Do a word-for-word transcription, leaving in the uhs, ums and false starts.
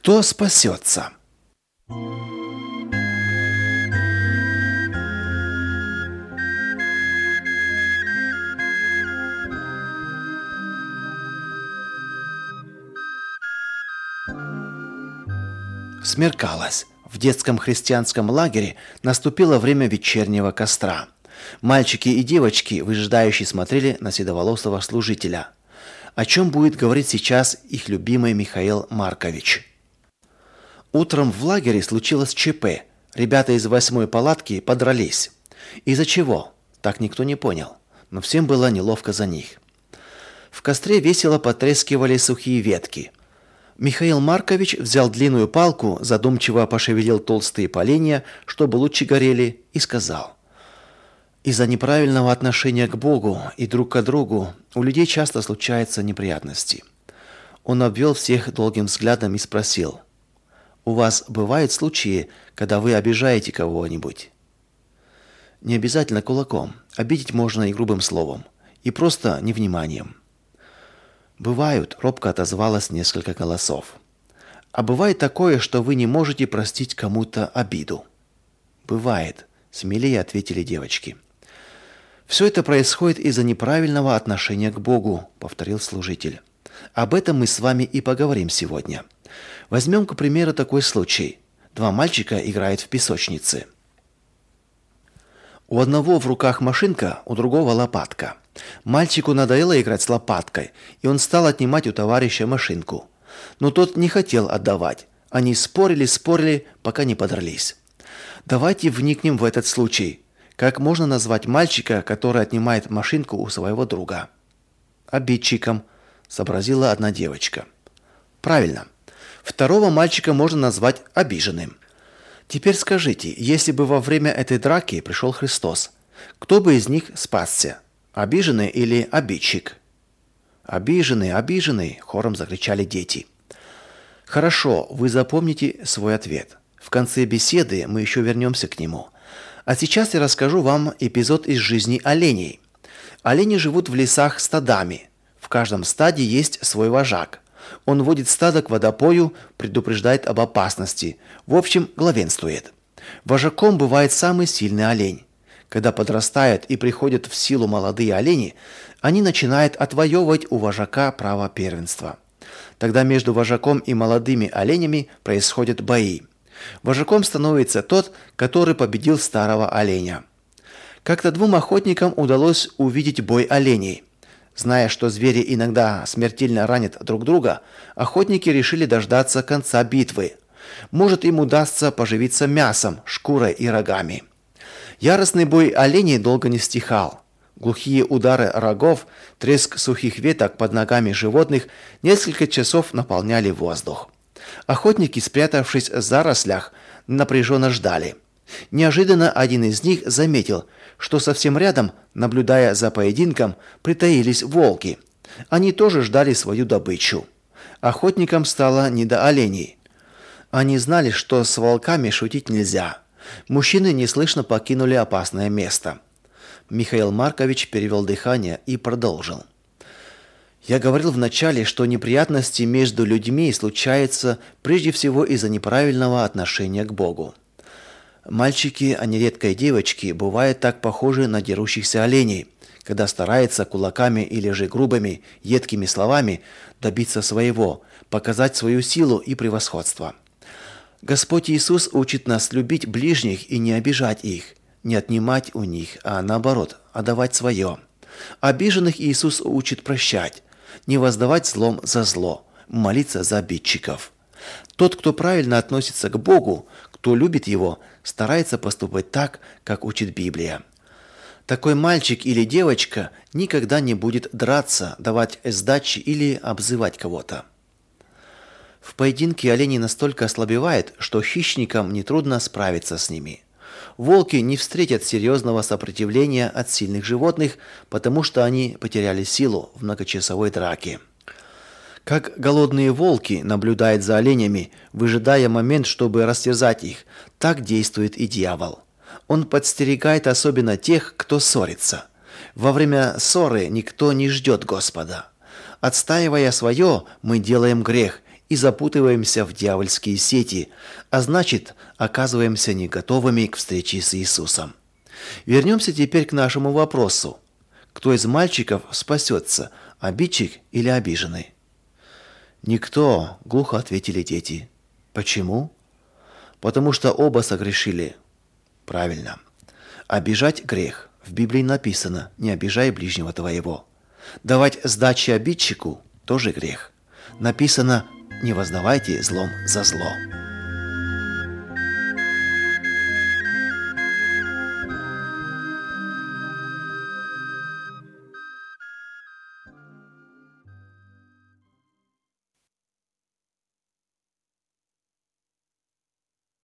Кто спасется? Смеркалось. В детском христианском лагере наступило время вечернего костра. Мальчики и девочки, выжидающие, смотрели на седоволосого служителя. О чем будет говорить сейчас их любимый Михаил Маркович? Утром в лагере случилось ЧП. Ребята из восьмой палатки подрались. Из-за чего? Так никто не понял. Но всем было неловко за них. В костре весело потрескивали сухие ветки. Михаил Маркович взял длинную палку, задумчиво пошевелил толстые поленья, чтобы лучше горели, и сказал: «Из-за неправильного отношения к Богу и друг к другу у людей часто случаются неприятности». Он обвел всех долгим взглядом и спросил: «У вас бывают случаи, когда вы обижаете кого-нибудь?» «Не обязательно кулаком. Обидеть можно и грубым словом, и просто невниманием». «Бывают», — робко отозвалось несколько голосов. «А бывает такое, что вы не можете простить кому-то обиду?» «Бывает», — смелее ответили девочки. «Все это происходит из-за неправильного отношения к Богу», — повторил служитель. «Об этом мы с вами и поговорим сегодня. Возьмем, к примеру, такой случай. Два мальчика играют в песочнице. У одного в руках машинка, у другого лопатка. Мальчику надоело играть с лопаткой, и он стал отнимать у товарища машинку. Но тот не хотел отдавать. Они спорили, спорили, пока не подрались. Давайте вникнем в этот случай. Как можно назвать мальчика, который отнимает машинку у своего друга? Обидчиком, сообразила одна девочка. Правильно. Второго мальчика можно назвать обиженным. Теперь скажите, если бы во время этой драки пришел Христос, кто бы из них спасся? Обиженный или обидчик? Обиженный, обиженный, хором закричали дети. Хорошо, вы запомните свой ответ. В конце беседы мы еще вернемся к нему. А сейчас я расскажу вам эпизод из жизни оленей. Олени живут в лесах стадами. В каждом стаде есть свой вожак. Он водит стадо к водопою, предупреждает об опасности. В общем, главенствует. Вожаком бывает самый сильный олень. Когда подрастают и приходят в силу молодые олени, они начинают отвоевывать у вожака право первенства. Тогда между вожаком и молодыми оленями происходят бои. Вожаком становится тот, который победил старого оленя. Как-то двум охотникам удалось увидеть бой оленей. Зная, что звери иногда смертельно ранят друг друга, охотники решили дождаться конца битвы. Может, им удастся поживиться мясом, шкурой и рогами. Яростный бой оленей долго не стихал. Глухие удары рогов, треск сухих веток под ногами животных несколько часов наполняли воздух. Охотники, спрятавшись в зарослях, напряженно ждали. Неожиданно один из них заметил, что совсем рядом, наблюдая за поединком, притаились волки. Они тоже ждали свою добычу. Охотникам стало не до оленей. Они знали, что с волками шутить нельзя. Мужчины неслышно покинули опасное место. Михаил Маркович перевел дыхание и продолжил. Я говорил вначале, что неприятности между людьми случаются прежде всего из-за неправильного отношения к Богу. Мальчики, а нередко и девочки, бывают так похожи на дерущихся оленей, когда стараются кулаками или же грубыми, едкими словами добиться своего, показать свою силу и превосходство. Господь Иисус учит нас любить ближних и не обижать их, не отнимать у них, а наоборот, отдавать свое. Обиженных Иисус учит прощать, не воздавать злом за зло, молиться за обидчиков. Тот, кто правильно относится к Богу, кто любит Его, старается поступать так, как учит Библия. Такой мальчик или девочка никогда не будет драться, давать сдачи или обзывать кого-то. В поединке олени настолько ослабевают, что хищникам нетрудно справиться с ними. Волки не встретят серьезного сопротивления от сильных животных, потому что они потеряли силу в многочасовой драке. Как голодные волки наблюдают за оленями, выжидая момент, чтобы растерзать их, так действует и дьявол. Он подстерегает особенно тех, кто ссорится. Во время ссоры никто не ждет Господа. Отстаивая свое, мы делаем грех, и запутываемся в дьявольские сети, а значит, оказываемся не готовыми к встрече с Иисусом. Вернемся теперь к нашему вопросу. Кто из мальчиков спасется, обидчик или обиженный? Никто, глухо ответили дети. Почему? Потому что оба согрешили. Правильно. Обижать грех. В Библии написано: не обижай ближнего твоего. Давать сдачи обидчику тоже грех. Написано: не воздавайте злом за зло.